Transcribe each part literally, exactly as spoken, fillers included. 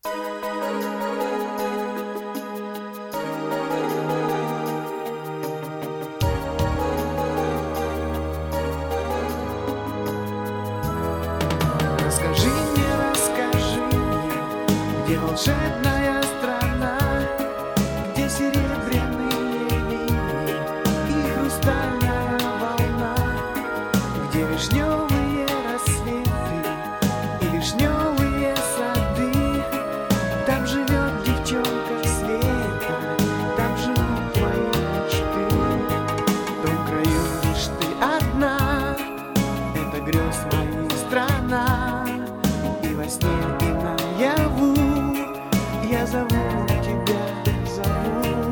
Расскажи мне, расскажи мне, где волшебная страна, где серебряные линии и хрустальная волна, где вишневые рассветы и вишневые сады. Там живет девчонка Света, там живут твои мечты. В том краю лишь ты одна, это грез моих страна. И во сне, и наяву я зову тебя, зову.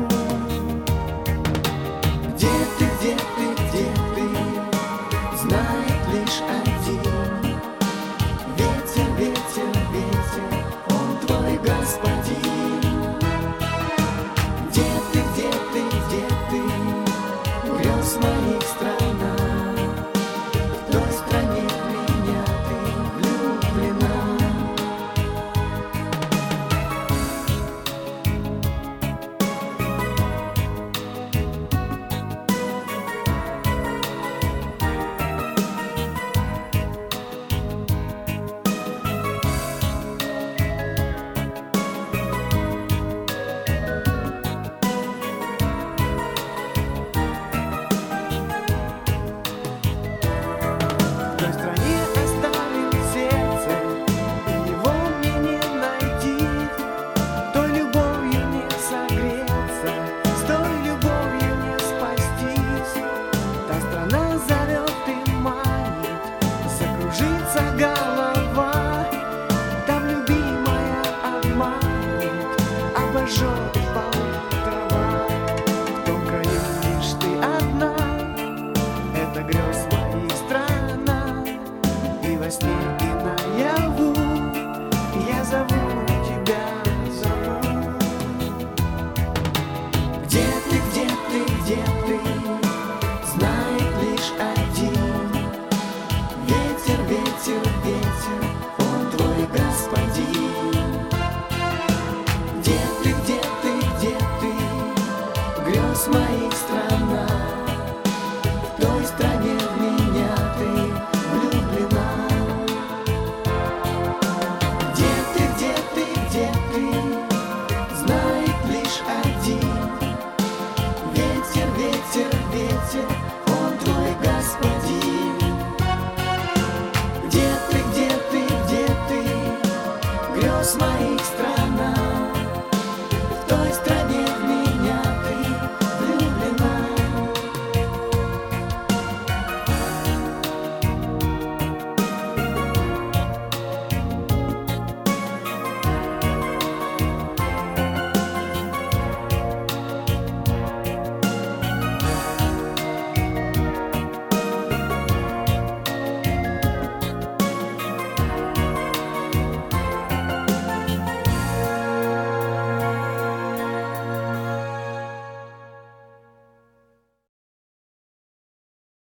Где ты, где ты, где ты, знает лишь один. Ветер, ветер, ветер, он твой господин. Где ты, где ты, где ты, грез моих страна. В той стране в меня ты влюблена. В той стране оставим сердце, и его мне не найти. Той любовью не согреться, с той любовью не спастись. Та страна зовет и манит, закружится голова. Там любимая обманет, обожжет полы трава. В том краю лишь ты одна, это грез моих страна. И во сне, и наяву я зову тебя, зову. Где ты, где ты, где ты, знает лишь один. Ветер, ветер, ветер, он твой господин. Где ты, где ты, где ты, грез моих страна. В той стране в меня ты влюблена. Где ты, где ты, где ты, знает лишь один. Ветер, ветер, ветер, он твой господин. Где ты, где ты, где ты, грез моих стран.